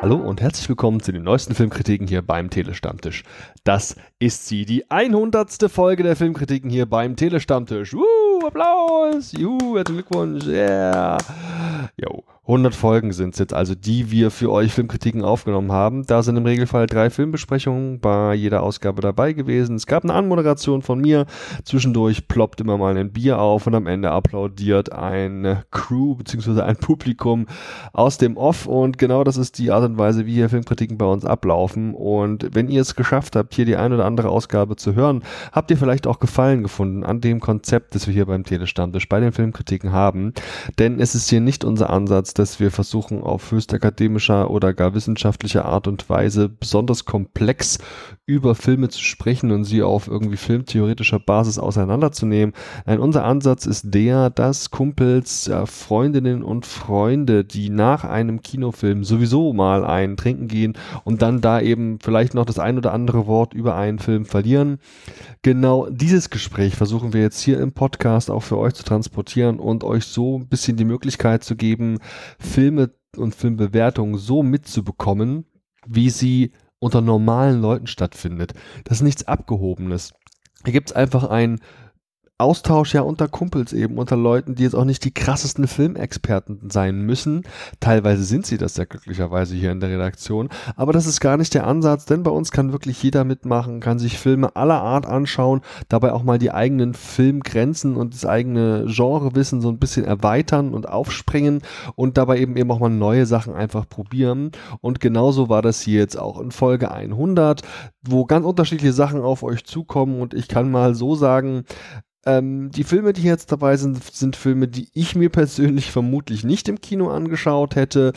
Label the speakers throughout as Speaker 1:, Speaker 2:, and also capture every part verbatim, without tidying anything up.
Speaker 1: Hallo und herzlich willkommen zu den neuesten Filmkritiken hier beim Telestammtisch. Das ist sie, die hundertste Folge der Filmkritiken hier beim Telestammtisch. Woo, Applaus, juhu, herzlichen Glückwunsch, yeah. Jo, hundert Folgen sind es jetzt also, die wir für euch Filmkritiken aufgenommen haben. Da sind im Regelfall drei Filmbesprechungen bei jeder Ausgabe dabei gewesen. Es gab eine Anmoderation von mir, zwischendurch ploppt immer mal ein Bier auf und am Ende applaudiert eine Crew bzw. ein Publikum aus dem Off und genau das ist die Art und Weise, wie hier Filmkritiken bei uns ablaufen. Und wenn ihr es geschafft habt, hier die ein oder andere Ausgabe zu hören, habt ihr vielleicht auch Gefallen gefunden an dem Konzept, das wir hier beim Telestammtisch bei den Filmkritiken haben. Denn es ist hier nicht unser Ansatz, dass wir versuchen, auf höchst akademischer oder gar wissenschaftlicher Art und Weise besonders komplex über Filme zu sprechen und sie auf irgendwie filmtheoretischer Basis auseinanderzunehmen. Nein, unser Ansatz ist der, dass Kumpels, ja, Freundinnen und Freunde, die nach einem Kinofilm sowieso mal ein Trinken gehen und dann da eben vielleicht noch das ein oder andere Wort über einen Film verlieren. Genau dieses Gespräch versuchen wir jetzt hier im Podcast auch für euch zu transportieren und euch so ein bisschen die Möglichkeit zu geben, Filme und Filmbewertungen so mitzubekommen, wie sie unter normalen Leuten stattfindet. Das ist nichts Abgehobenes. Hier gibt es einfach ein Austausch ja unter Kumpels eben, unter Leuten, die jetzt auch nicht die krassesten Filmexperten sein müssen. Teilweise sind sie das ja glücklicherweise hier in der Redaktion, aber das ist gar nicht der Ansatz, denn bei uns kann wirklich jeder mitmachen, kann sich Filme aller Art anschauen, dabei auch mal die eigenen Filmgrenzen und das eigene Genrewissen so ein bisschen erweitern und aufspringen und dabei eben eben auch mal neue Sachen einfach probieren. Und genauso war das hier jetzt auch in Folge hundert, wo ganz unterschiedliche Sachen auf euch zukommen und ich kann mal so sagen, Ähm, die Filme, die jetzt dabei sind, sind Filme, die ich mir persönlich vermutlich nicht im Kino angeschaut hätte,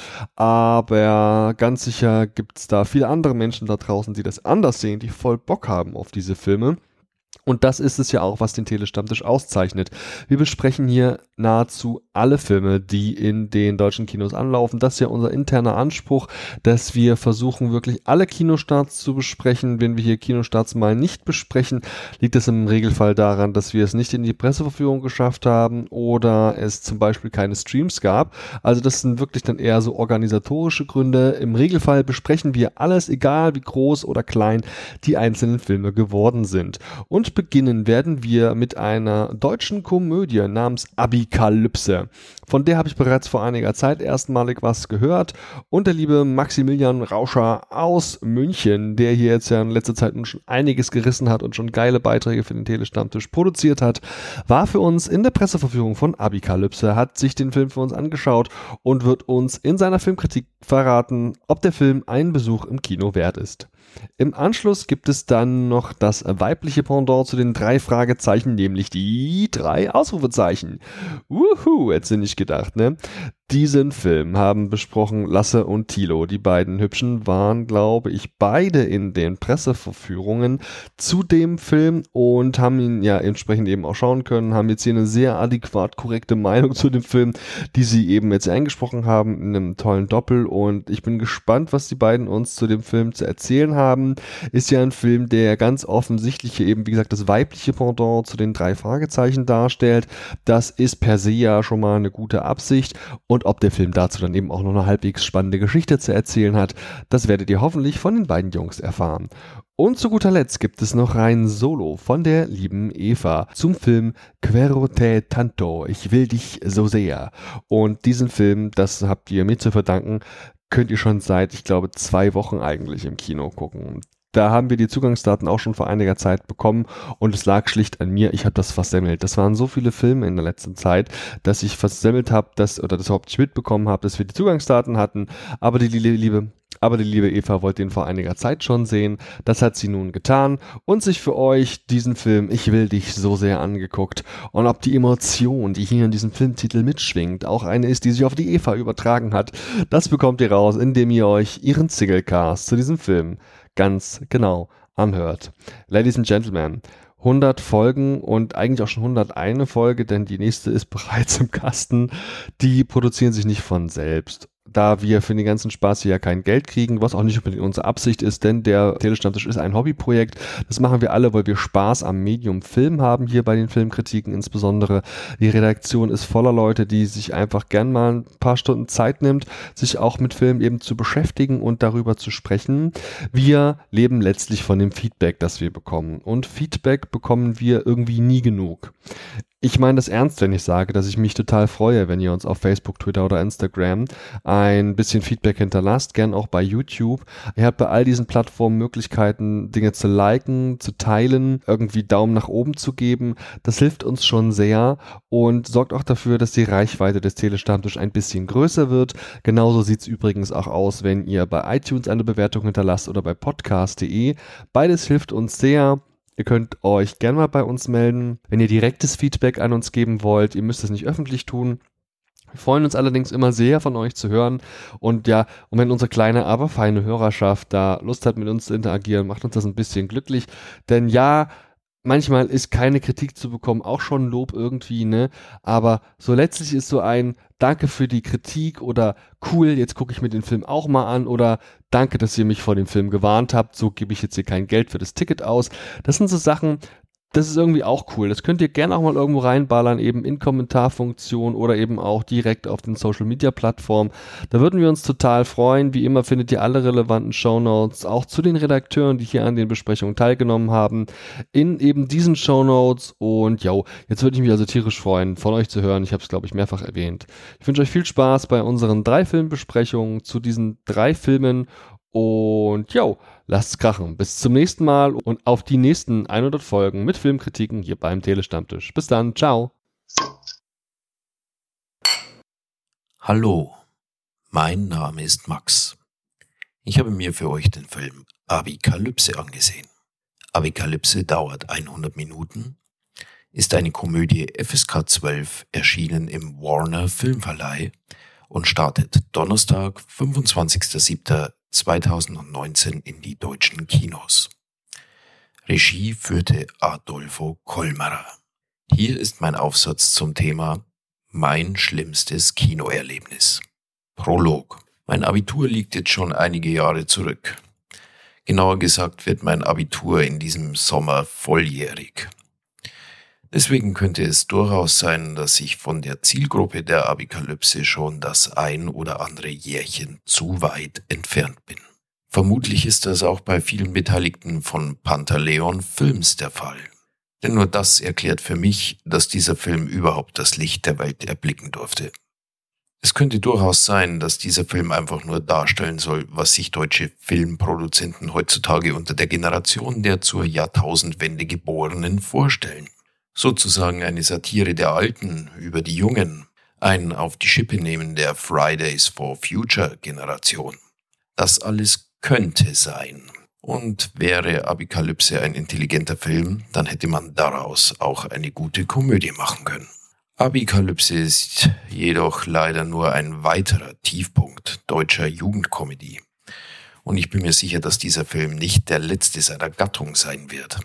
Speaker 1: aber ganz sicher gibt es da viele andere Menschen da draußen, die das anders sehen, die voll Bock haben auf diese Filme. Und das ist es ja auch, was den Telestammtisch auszeichnet. Wir besprechen hier nahezu alle Filme, die in den deutschen Kinos anlaufen. Das ist ja unser interner Anspruch, dass wir versuchen, wirklich alle Kinostarts zu besprechen. Wenn wir hier Kinostarts mal nicht besprechen, liegt es im Regelfall daran, dass wir es nicht in die Presseverführung geschafft haben oder es zum Beispiel keine Streams gab. Also das sind wirklich dann eher so organisatorische Gründe. Im Regelfall besprechen wir alles, egal wie groß oder klein die einzelnen Filme geworden sind. Und beginnen werden wir mit einer deutschen Komödie namens Abikalypse. Von der habe ich bereits vor einiger Zeit erstmalig was gehört und der liebe Maximilian Rauscher aus München, der hier jetzt ja in letzter Zeit schon einiges gerissen hat und schon geile Beiträge für den Telestammtisch produziert hat, war für uns in der Presseverführung von Abikalypse, hat sich den Film für uns angeschaut und wird uns in seiner Filmkritik verraten, ob der Film einen Besuch im Kino wert ist. Im Anschluss gibt es dann noch das weibliche Pendant zu den drei Fragezeichen, nämlich die drei Ausrufezeichen. Wuhu, hätte nicht gedacht, ne? Diesen Film haben besprochen Lasse und Thilo. Die beiden Hübschen waren, glaube ich, beide in den Presseverführungen zu dem Film und haben ihn ja entsprechend eben auch schauen können, haben jetzt hier eine sehr adäquat korrekte Meinung zu dem Film, die sie eben jetzt eingesprochen haben in einem tollen Doppel und ich bin gespannt, was die beiden uns zu dem Film zu erzählen haben. Ist ja ein Film, der ganz offensichtlich hier eben, wie gesagt, das weibliche Pendant zu den drei Fragezeichen darstellt. Das ist per se ja schon mal eine gute Absicht und Und ob der Film dazu dann eben auch noch eine halbwegs spannende Geschichte zu erzählen hat, das werdet ihr hoffentlich von den beiden Jungs erfahren. Und zu guter Letzt gibt es noch ein Solo von der lieben Eva zum Film Quiero te tanto, ich will dich so sehr. Und diesen Film, das habt ihr mir zu verdanken, könnt ihr schon seit, ich glaube, zwei Wochen eigentlich im Kino gucken. Da haben wir die Zugangsdaten auch schon vor einiger Zeit bekommen und es lag schlicht an mir, ich habe das versemmelt. Das waren so viele Filme in der letzten Zeit, dass ich versemmelt habe, dass, oder das überhaupt nicht mitbekommen habe, dass wir die Zugangsdaten hatten, aber die liebe, aber die liebe Eva wollte ihn vor einiger Zeit schon sehen. Das hat sie nun getan und sich für euch diesen Film Ich will dich so sehr angeguckt. Und ob die Emotion, die hier in diesem Filmtitel mitschwingt, auch eine ist, die sich auf die Eva übertragen hat, das bekommt ihr raus, indem ihr euch ihren Singlecast zu diesem Film ganz genau anhört. Ladies and Gentlemen, hundert Folgen und eigentlich auch schon hunderteine Folge, denn die nächste ist bereits im Kasten. Die produzieren sich nicht von selbst. da wir für den ganzen Spaß hier ja kein Geld kriegen, was auch nicht unbedingt unsere Absicht ist, denn der Telestammtisch ist ein Hobbyprojekt. Das machen wir alle, weil wir Spaß am Medium Film haben, hier bei den Filmkritiken insbesondere. Die Redaktion ist voller Leute, die sich einfach gern mal ein paar Stunden Zeit nimmt, sich auch mit Film eben zu beschäftigen und darüber zu sprechen. Wir leben letztlich von dem Feedback, das wir bekommen. Und Feedback bekommen wir irgendwie nie genug. Ich meine das ernst, wenn ich sage, dass ich mich total freue, wenn ihr uns auf Facebook, Twitter oder Instagram ein bisschen Feedback hinterlasst, gern auch bei YouTube. Ihr habt bei all diesen Plattformen Möglichkeiten, Dinge zu liken, zu teilen, irgendwie Daumen nach oben zu geben. Das hilft uns schon sehr und sorgt auch dafür, dass die Reichweite des Telestammtisch ein bisschen größer wird. Genauso sieht es übrigens auch aus, wenn ihr bei iTunes eine Bewertung hinterlasst oder bei podcast punkt de. Beides hilft uns sehr. Ihr könnt euch gerne mal bei uns melden, wenn ihr direktes Feedback an uns geben wollt. Ihr müsst es nicht öffentlich tun. Wir freuen uns allerdings immer sehr, von euch zu hören. Und ja, und wenn unsere kleine, aber feine Hörerschaft da Lust hat, mit uns zu interagieren, macht uns das ein bisschen glücklich. Denn ja, manchmal ist keine Kritik zu bekommen auch schon Lob irgendwie, ne? Aber so letztlich ist so ein Danke für die Kritik oder cool, jetzt gucke ich mir den Film auch mal an oder danke, dass ihr mich vor dem Film gewarnt habt, so gebe ich jetzt hier kein Geld für das Ticket aus. Das sind so Sachen, das ist irgendwie auch cool. Das könnt ihr gerne auch mal irgendwo reinballern, eben in Kommentarfunktion oder eben auch direkt auf den Social-Media-Plattformen. Da würden wir uns total freuen. Wie immer findet ihr alle relevanten Shownotes, auch zu den Redakteuren, die hier an den Besprechungen teilgenommen haben, in eben diesen Shownotes. Und jo, jetzt würde ich mich also tierisch freuen, von euch zu hören. Ich habe es, glaube ich, mehrfach erwähnt. Ich wünsche euch viel Spaß bei unseren drei Filmbesprechungen zu diesen drei Filmen. Und jo, lasst's krachen. Bis zum nächsten Mal und auf die nächsten hundert Folgen mit Filmkritiken hier beim Telestammtisch. Bis dann, ciao.
Speaker 2: Hallo, mein Name ist Max. Ich habe mir für euch den Film Abikalypse angesehen. Abikalypse dauert hundert Minuten, ist eine Komödie F S K zwölf, erschienen im Warner Filmverleih und startet Donnerstag, fünfundzwanzigster siebter zweitausendneunzehn in die deutschen Kinos. Regie führte Adolfo Kolmerer. Hier ist mein Aufsatz zum Thema Mein schlimmstes Kinoerlebnis. Prolog. Mein Abitur liegt jetzt schon einige Jahre zurück. Genauer gesagt wird mein Abitur in diesem Sommer volljährig. Deswegen könnte es durchaus sein, dass ich von der Zielgruppe der Abikalypse schon das ein oder andere Jährchen zu weit entfernt bin. Vermutlich ist das auch bei vielen Beteiligten von Pantaleon Films der Fall. Denn nur das erklärt für mich, dass dieser Film überhaupt das Licht der Welt erblicken durfte. Es könnte durchaus sein, dass dieser Film einfach nur darstellen soll, was sich deutsche Filmproduzenten heutzutage unter der Generation der zur Jahrtausendwende Geborenen vorstellen. Sozusagen eine Satire der Alten über die Jungen, ein auf die Schippe nehmen der Fridays for Future Generation. Das alles könnte sein. Und wäre Abikalypse ein intelligenter Film, dann hätte man daraus auch eine gute Komödie machen können. Abikalypse ist jedoch leider nur ein weiterer Tiefpunkt deutscher Jugendkomödie. Und ich bin mir sicher, dass dieser Film nicht der letzte seiner Gattung sein wird.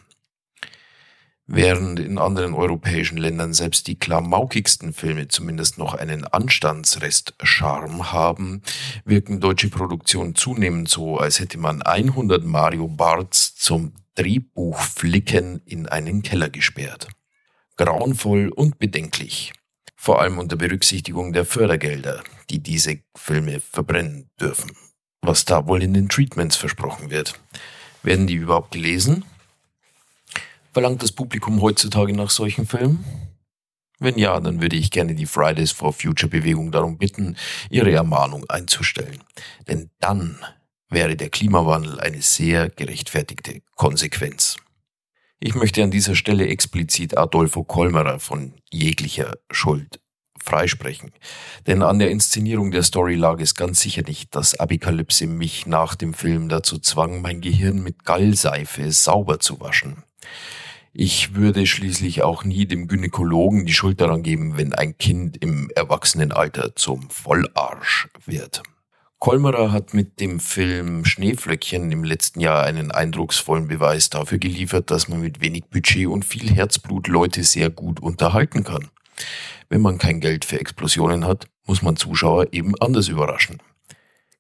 Speaker 2: Während in anderen europäischen Ländern selbst die klamaukigsten Filme zumindest noch einen Anstandsrest Charme haben, wirken deutsche Produktionen zunehmend so, als hätte man hundert Mario Barths zum Drehbuchflicken in einen Keller gesperrt. Grauenvoll und bedenklich. Vor allem unter Berücksichtigung der Fördergelder, die diese Filme verbrennen dürfen. Was da wohl in den Treatments versprochen wird. Werden die überhaupt gelesen? Verlangt das Publikum heutzutage nach solchen Filmen? Wenn ja, dann würde ich gerne die Fridays for Future Bewegung darum bitten, ihre Ermahnung einzustellen. Denn dann wäre der Klimawandel eine sehr gerechtfertigte Konsequenz. Ich möchte an dieser Stelle explizit Adolfo Kolmerer von jeglicher Schuld freisprechen. Denn an der Inszenierung der Story lag es ganz sicher nicht, dass Abikalypse mich nach dem Film dazu zwang, mein Gehirn mit Gallseife sauber zu waschen. Ich würde schließlich auch nie dem Gynäkologen die Schuld daran geben, wenn ein Kind im Erwachsenenalter zum Vollarsch wird. Kolmerer hat mit dem Film Schneeflöckchen im letzten Jahr einen eindrucksvollen Beweis dafür geliefert, dass man mit wenig Budget und viel Herzblut Leute sehr gut unterhalten kann. Wenn man kein Geld für Explosionen hat, muss man Zuschauer eben anders überraschen.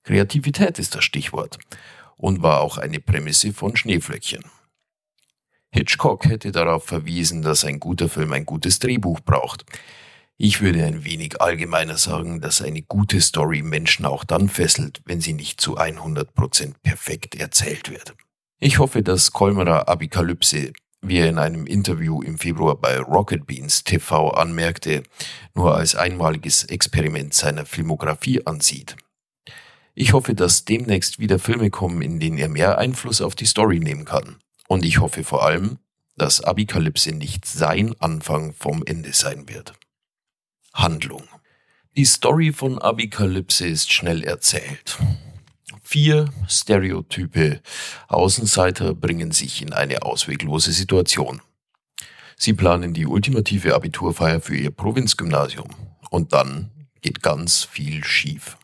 Speaker 2: Kreativität ist das Stichwort und war auch eine Prämisse von Schneeflöckchen. Hitchcock hätte darauf verwiesen, dass ein guter Film ein gutes Drehbuch braucht. Ich würde ein wenig allgemeiner sagen, dass eine gute Story Menschen auch dann fesselt, wenn sie nicht zu hundert Prozent perfekt erzählt wird. Ich hoffe, dass Kolmerer Abikalypse, wie er in einem Interview im Februar bei Rocket Beans T V anmerkte, nur als einmaliges Experiment seiner Filmografie ansieht. Ich hoffe, dass demnächst wieder Filme kommen, in denen er mehr Einfluss auf die Story nehmen kann. Und ich hoffe vor allem, dass Abikalypse nicht sein Anfang vom Ende sein wird. Handlung. Die Story von Abikalypse ist schnell erzählt. Vier stereotype Außenseiter bringen sich in eine ausweglose Situation. Sie planen die ultimative Abiturfeier für ihr Provinzgymnasium. Und dann geht ganz viel schief.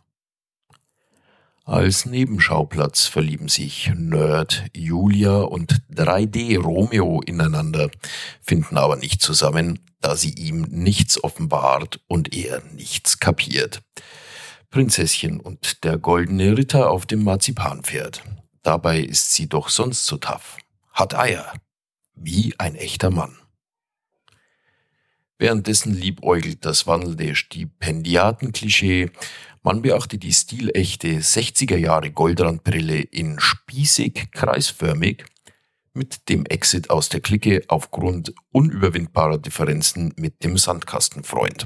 Speaker 2: Als Nebenschauplatz verlieben sich Nerd Julia und drei D Romeo ineinander, finden aber nicht zusammen, da sie ihm nichts offenbart und er nichts kapiert. Prinzesschen und der goldene Ritter auf dem Marzipanpferd. Dabei ist sie doch sonst so tough. Hat Eier. Wie ein echter Mann. Währenddessen liebäugelt das wandelnde Stipendiatenklischee. Man beachte die stilechte sechziger Jahre Goldrandbrille in spießig kreisförmig mit dem Exit aus der Clique aufgrund unüberwindbarer Differenzen mit dem Sandkastenfreund.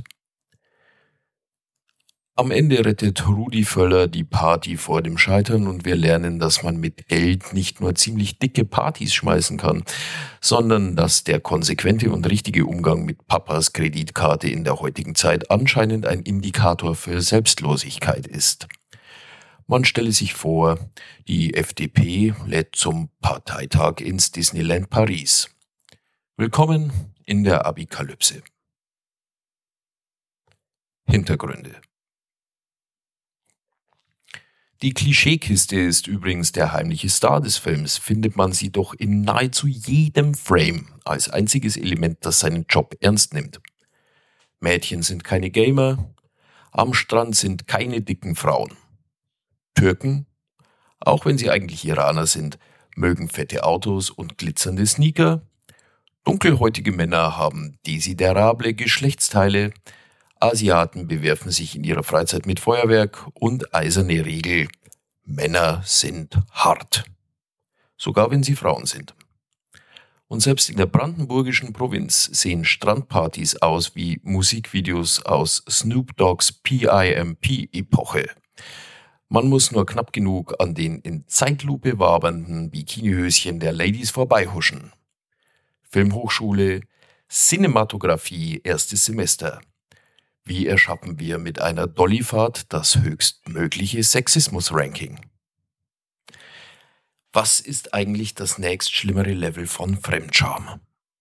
Speaker 2: Am Ende rettet Rudi Völler die Party vor dem Scheitern und wir lernen, dass man mit Geld nicht nur ziemlich dicke Partys schmeißen kann, sondern dass der konsequente und richtige Umgang mit Papas Kreditkarte in der heutigen Zeit anscheinend ein Indikator für Selbstlosigkeit ist. Man stelle sich vor, die F D P lädt zum Parteitag ins Disneyland Paris. Willkommen in der Abikalypse. Hintergründe. Die Klischeekiste ist übrigens der heimliche Star des Films, findet man sie doch in nahezu jedem Frame als einziges Element, das seinen Job ernst nimmt. Mädchen sind keine Gamer, am Strand sind keine dicken Frauen. Türken, auch wenn sie eigentlich Iraner sind, mögen fette Autos und glitzernde Sneaker. Dunkelhäutige Männer haben desiderable Geschlechtsteile. Asiaten bewerfen sich in ihrer Freizeit mit Feuerwerk und eiserne Regel: Männer sind hart. Sogar wenn sie Frauen sind. Und selbst in der brandenburgischen Provinz sehen Strandpartys aus wie Musikvideos aus Snoop Dogg's P I M P-Epoche. Man muss nur knapp genug an den in Zeitlupe wabernden Bikinihöschen der Ladies vorbeihuschen. Filmhochschule, Cinematografie, erstes Semester. Wie erschaffen wir mit einer Dollyfahrt das höchstmögliche Sexismus-Ranking? Was ist eigentlich das nächstschlimmere Level von Fremdscham?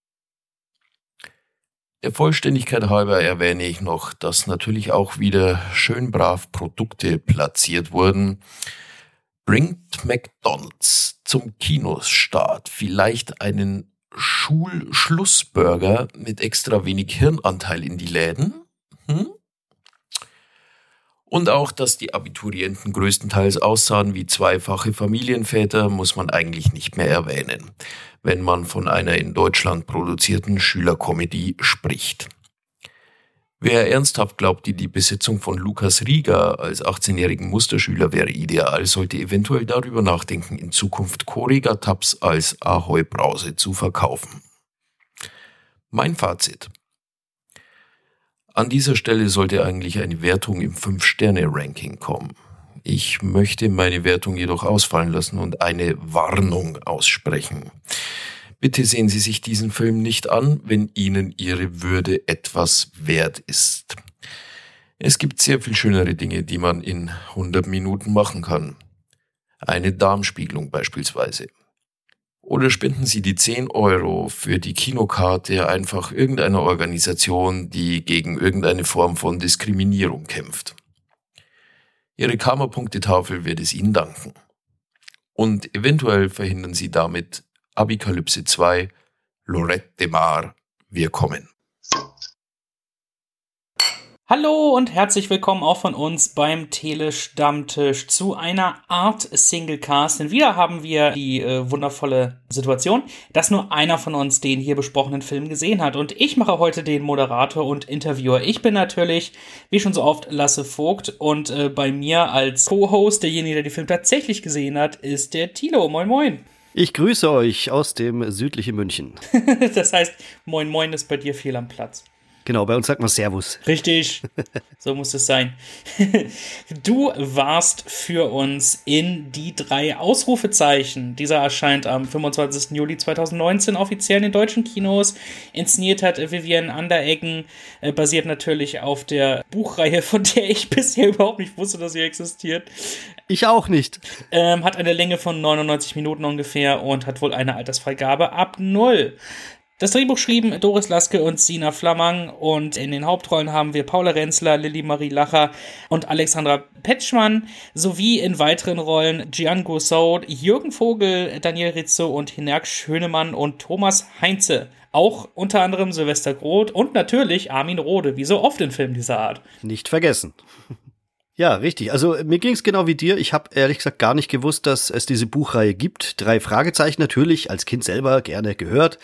Speaker 2: Der Vollständigkeit halber erwähne ich noch, dass natürlich auch wieder schön brav Produkte platziert wurden. Bringt McDonald's zum Kinostart vielleicht einen Schulschlussburger mit extra wenig Hirnanteil in die Läden? Hm? Und auch, dass die Abiturienten größtenteils aussahen wie zweifache Familienväter, muss man eigentlich nicht mehr erwähnen, wenn man von einer in Deutschland produzierten Schülerkomödie spricht. Wer ernsthaft glaubt, die Besetzung von Lukas Rieger als achtzehnjährigen Musterschüler wäre ideal, sollte eventuell darüber nachdenken, in Zukunft Corega-Tabs als Ahoi-Brause zu verkaufen. Mein Fazit. An dieser Stelle sollte eigentlich eine Wertung im fünf Sterne Ranking kommen. Ich möchte meine Wertung jedoch ausfallen lassen und eine Warnung aussprechen. Bitte sehen Sie sich diesen Film nicht an, wenn Ihnen Ihre Würde etwas wert ist. Es gibt sehr viel schönere Dinge, die man in hundert Minuten machen kann. Eine Darmspiegelung beispielsweise. Oder spenden Sie die zehn Euro für die Kinokarte einfach irgendeiner Organisation, die gegen irgendeine Form von Diskriminierung kämpft. Ihre Karma-Punktetafel wird es Ihnen danken. Und eventuell verhindern Sie damit Abikalypse zwei, Lorette de Mar, wir kommen.
Speaker 3: Hallo und herzlich willkommen auch von uns beim Tele-Stammtisch zu einer Art Singlecast. Denn wieder haben wir die äh, wundervolle Situation, dass nur einer von uns den hier besprochenen Film gesehen hat. Und ich mache heute den Moderator und Interviewer. Ich bin natürlich, wie schon so oft, Lasse Vogt. Und äh, bei mir als Co-Host, derjenige, der den Film tatsächlich gesehen hat, ist der Thilo. Moin, moin.
Speaker 4: Ich grüße euch aus dem südlichen München.
Speaker 3: Das heißt, moin, moin ist bei dir fehl am Platz.
Speaker 4: Genau, bei uns sagt man Servus.
Speaker 3: Richtig, so muss es sein. Du warst für uns in die drei Ausrufezeichen. Dieser erscheint am fünfundzwanzigsten Juli zweitausendneunzehn offiziell in den deutschen Kinos. Inszeniert hat Vivian Andereggen, äh, basiert natürlich auf der Buchreihe, von der ich bisher überhaupt nicht wusste, dass sie existiert.
Speaker 4: Ich auch nicht.
Speaker 3: Ähm, hat eine Länge von neunundneunzig Minuten ungefähr und hat wohl eine Altersfreigabe ab null. Das Drehbuch schrieben Doris Laske und Sina Flamang und in den Hauptrollen haben wir Paula Renzler, Lilly Marie Lacher und Alexandra Petschmann sowie in weiteren Rollen Gian Goussaud, Jürgen Vogel, Daniel Rizzo und Hinerk Schönemann und Thomas Heinze. Auch unter anderem Sylvester Groth und natürlich Armin Rohde, wie so oft in Filmen dieser Art.
Speaker 4: Nicht vergessen. Ja, richtig. Also mir ging es genau wie dir. Ich habe ehrlich gesagt gar nicht gewusst, dass es diese Buchreihe gibt. Drei Fragezeichen natürlich, als Kind selber gerne gehört.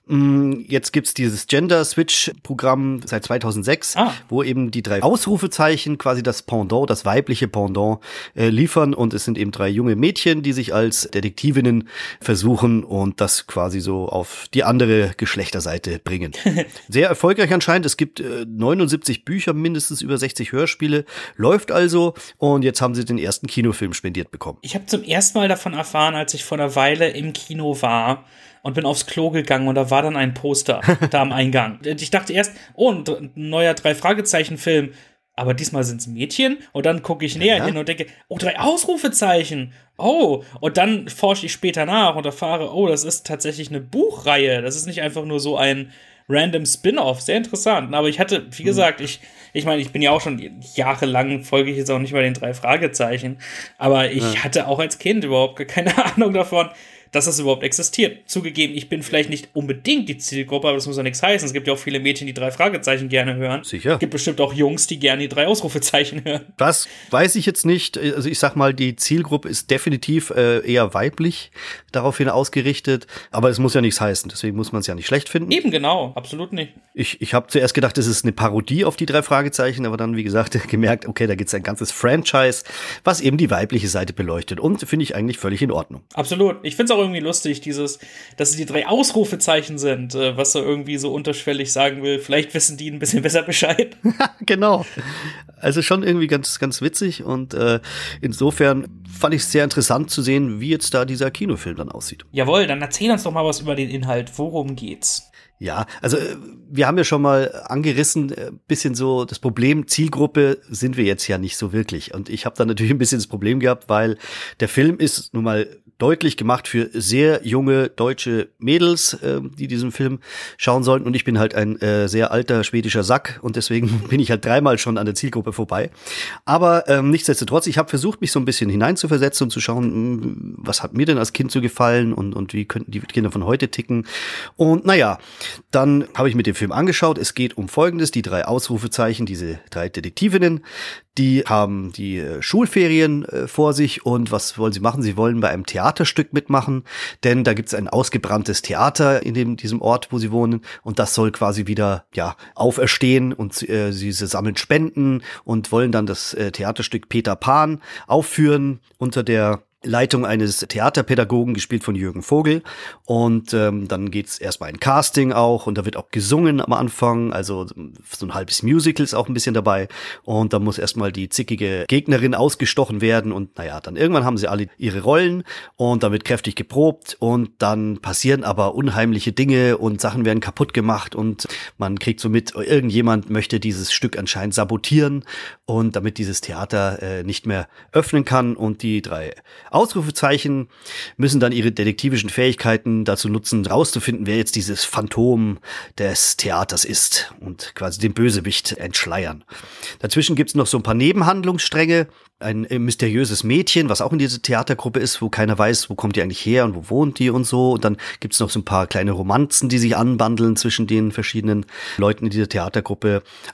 Speaker 4: Jetzt gibt's dieses Gender-Switch-Programm seit zweitausendsechs, ah. wo eben die drei Ausrufezeichen quasi das Pendant, das weibliche Pendant äh, liefern. Und es sind eben drei junge Mädchen, die sich als Detektivinnen versuchen und das quasi so auf die andere Geschlechterseite bringen. Sehr erfolgreich anscheinend. Es gibt äh, neunundsiebzig Bücher, mindestens über sechzig Hörspiele. Läuft also. Also, und jetzt haben sie den ersten Kinofilm spendiert bekommen.
Speaker 3: Ich habe zum ersten Mal davon erfahren, als ich vor einer Weile im Kino war und bin aufs Klo gegangen und da war dann ein Poster da am Eingang. Ich dachte erst, oh, ein neuer Drei-Fragezeichen-Film. Aber diesmal sind es Mädchen und dann gucke ich näher ja. hin und denke, oh, drei Ausrufezeichen. Oh, und dann forsche ich später nach und erfahre, oh, das ist tatsächlich eine Buchreihe. Das ist nicht einfach nur so ein random Spin-off. Sehr interessant. Aber ich hatte, wie gesagt, ich Ich meine, ich bin ja auch schon jahrelang, folge ich jetzt auch nicht mal den drei Fragezeichen, aber ich ja. hatte auch als Kind überhaupt keine Ahnung davon, dass das überhaupt existiert. Zugegeben, ich bin vielleicht nicht unbedingt die Zielgruppe, aber das muss ja nichts heißen. Es gibt ja auch viele Mädchen, die drei Fragezeichen gerne hören.
Speaker 4: Sicher.
Speaker 3: Es gibt bestimmt auch Jungs, die gerne die drei Ausrufezeichen hören.
Speaker 4: Das weiß ich jetzt nicht. Also ich sag mal, die Zielgruppe ist definitiv äh, eher weiblich daraufhin ausgerichtet, aber es muss ja nichts heißen. Deswegen muss man es ja nicht schlecht finden.
Speaker 3: Eben genau, absolut nicht.
Speaker 4: Ich, ich habe zuerst gedacht, das ist eine Parodie auf die drei Fragezeichen, aber dann, wie gesagt, gemerkt, okay, da gibt es ein ganzes Franchise, was eben die weibliche Seite beleuchtet. Und finde ich eigentlich völlig in Ordnung.
Speaker 3: Absolut. Ich finde es auch irgendwie lustig, dieses, dass es die drei Ausrufezeichen sind, äh, was er irgendwie so unterschwellig sagen will. Vielleicht wissen die ein bisschen besser Bescheid.
Speaker 4: Genau. Also schon irgendwie ganz, ganz witzig und äh, insofern fand ich es sehr interessant zu sehen, wie jetzt da dieser Kinofilm dann aussieht.
Speaker 3: Jawohl, dann erzähl uns doch mal was über den Inhalt. Worum geht's?
Speaker 4: Ja, also wir haben ja schon mal angerissen, ein bisschen so das Problem, Zielgruppe sind wir jetzt ja nicht so wirklich. Und ich habe da natürlich ein bisschen das Problem gehabt, weil der Film ist nun mal deutlich gemacht für sehr junge deutsche Mädels, äh, die diesen Film schauen sollten. Und ich bin halt ein äh, sehr alter schwedischer Sack und deswegen bin ich halt dreimal schon an der Zielgruppe vorbei. Aber ähm, nichtsdestotrotz, ich habe versucht, mich so ein bisschen hineinzuversetzen und zu schauen, mh, was hat mir denn als Kind so gefallen und, und wie könnten die Kinder von heute ticken. Und naja, dann habe ich mir den Film angeschaut. Es geht um Folgendes, die drei Ausrufezeichen, diese drei Detektivinnen, die haben die äh, Schulferien äh, vor sich und was wollen sie machen? Sie wollen bei einem Theaterstück mitmachen, denn da gibt es ein ausgebranntes Theater in dem, diesem Ort, wo sie wohnen und das soll quasi wieder ja auferstehen und äh, sie, sie sammeln Spenden und wollen dann das äh, Theaterstück Peter Pan aufführen unter der Leitung eines Theaterpädagogen, gespielt von Jürgen Vogel. Und ähm, dann geht's erstmal ein Casting auch und da wird auch gesungen am Anfang, also so ein halbes Musical ist auch ein bisschen dabei. Und da muss erstmal die zickige Gegnerin ausgestochen werden und naja, dann irgendwann haben sie alle ihre Rollen und dann wird kräftig geprobt und dann passieren aber unheimliche Dinge und Sachen werden kaputt gemacht und man kriegt so mit, irgendjemand möchte dieses Stück anscheinend sabotieren und damit dieses Theater äh, nicht mehr öffnen kann und die drei Ausrufezeichen müssen dann ihre detektivischen Fähigkeiten dazu nutzen, rauszufinden, wer jetzt dieses Phantom des Theaters ist und quasi den Bösewicht entschleiern. Dazwischen gibt's noch so ein paar Nebenhandlungsstränge. Ein mysteriöses Mädchen, was auch in dieser Theatergruppe ist, wo keiner weiß, wo kommt die eigentlich her und wo wohnt die und so. Und dann gibt's noch so ein paar kleine Romanzen, die sich anbandeln zwischen den verschiedenen Leuten in dieser Theatergruppe. Aber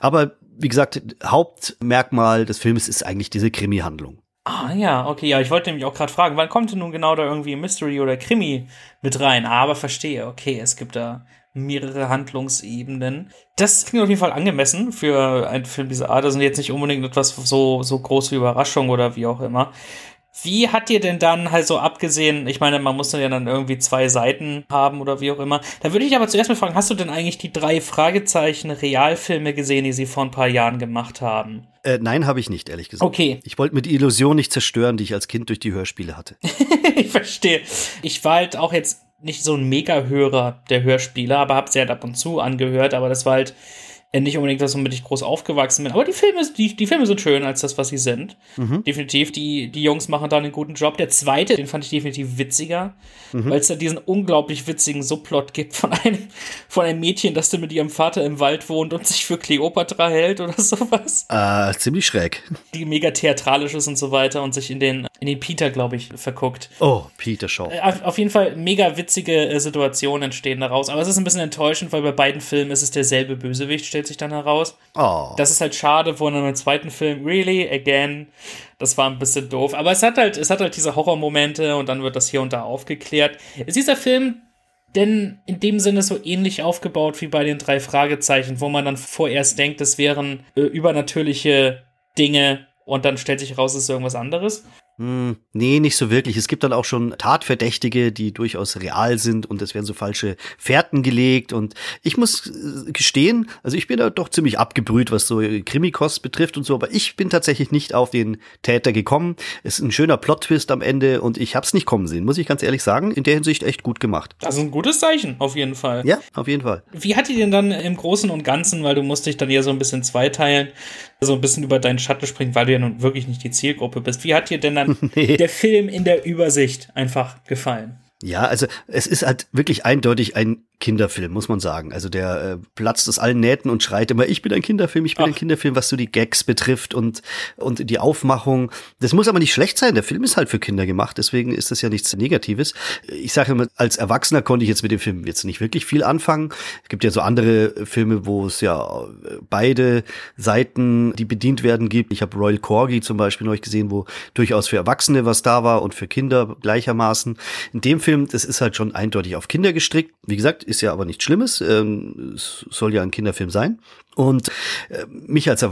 Speaker 4: wie gesagt, Hauptmerkmal des Films ist eigentlich diese Krimi-Handlung.
Speaker 3: Ah ja, okay, ja, ich wollte nämlich auch gerade fragen, wann kommt denn nun genau da irgendwie Mystery oder Krimi mit rein? Aber verstehe, okay, es gibt da mehrere Handlungsebenen. Das klingt auf jeden Fall angemessen für einen Film dieser Art. Das ist jetzt nicht unbedingt etwas so, so große Überraschung oder wie auch immer. Wie hat dir denn dann halt so abgesehen, ich meine, man muss ja dann irgendwie zwei Seiten haben oder wie auch immer. Da würde ich aber zuerst mal fragen, hast du denn eigentlich die drei Fragezeichen Realfilme gesehen, die sie vor ein paar Jahren gemacht haben?
Speaker 4: Äh, nein, habe ich nicht, ehrlich gesagt.
Speaker 3: Okay.
Speaker 4: Ich wollte mir die Illusion nicht zerstören, die ich als Kind durch die Hörspiele hatte.
Speaker 3: Ich verstehe. Ich war halt auch jetzt nicht so ein Mega-Hörer der Hörspiele, aber habe sie halt ab und zu angehört, aber das war halt nicht unbedingt das, womit ich groß aufgewachsen bin. Aber die Filme, die, die Filme sind schön als das, was sie sind. Mhm. Definitiv. Die, die Jungs machen da einen guten Job. Der zweite, den fand ich definitiv witziger, mhm. weil es da diesen unglaublich witzigen Subplot gibt von einem, von einem Mädchen, das da mit ihrem Vater im Wald wohnt und sich für Kleopatra hält oder sowas.
Speaker 4: Äh, ziemlich schräg.
Speaker 3: Die mega theatralisch ist und so weiter und sich in den, in den Peter, glaube ich, verguckt.
Speaker 4: Oh, Peter Shaw.
Speaker 3: Auf, auf jeden Fall mega witzige äh, Situationen entstehen daraus. Aber es ist ein bisschen enttäuschend, weil bei beiden Filmen ist es derselbe Bösewicht, stellt sich dann heraus.
Speaker 4: Oh.
Speaker 3: Das ist halt schade, wo in einem zweiten Film, really, again, das war ein bisschen doof. Aber es hat halt, es hat halt diese Horrormomente und dann wird das hier und da aufgeklärt. Ist dieser Film denn in dem Sinne so ähnlich aufgebaut wie bei den drei Fragezeichen, wo man dann vorerst denkt, es wären äh, übernatürliche Dinge und dann stellt sich raus, es ist irgendwas anderes?
Speaker 4: Hm, nee, nicht so wirklich. Es gibt dann auch schon Tatverdächtige, die durchaus real sind und es werden so falsche Fährten gelegt und ich muss äh, gestehen, also ich bin da doch ziemlich abgebrüht, was so Krimikost betrifft und so, aber ich bin tatsächlich nicht auf den Täter gekommen. Es ist ein schöner Plot-Twist am Ende und ich hab's nicht kommen sehen, muss ich ganz ehrlich sagen. In der Hinsicht echt gut gemacht.
Speaker 3: Das ist ein gutes Zeichen, auf jeden Fall.
Speaker 4: Ja, auf jeden Fall.
Speaker 3: Wie hat die denn dann im Großen und Ganzen, weil du musst dich dann ja so ein bisschen zweiteilen, so ein bisschen über deinen Schatten springen, weil du ja nun wirklich nicht die Zielgruppe bist. Wie hat dir denn dann nee. der Film in der Übersicht einfach gefallen?
Speaker 4: Ja, also es ist halt wirklich eindeutig ein Kinderfilm, muss man sagen. Also der äh, platzt aus allen Nähten und schreit immer, ich bin ein Kinderfilm, ich bin Ach. ein Kinderfilm, was so die Gags betrifft und und die Aufmachung. Das muss aber nicht schlecht sein, der Film ist halt für Kinder gemacht, deswegen ist das ja nichts Negatives. Ich sage immer, als Erwachsener konnte ich jetzt mit dem Film jetzt nicht wirklich viel anfangen. Es gibt ja so andere Filme, wo es ja beide Seiten, die bedient werden, gibt. Ich habe Royal Corgi zum Beispiel neulich gesehen, wo durchaus für Erwachsene was da war und für Kinder gleichermaßen. In dem Film, das ist halt schon eindeutig auf Kinder gestrickt. Wie gesagt, ist ja aber nichts Schlimmes. Ähm, es soll ja ein Kinderfilm sein. Und äh, mich als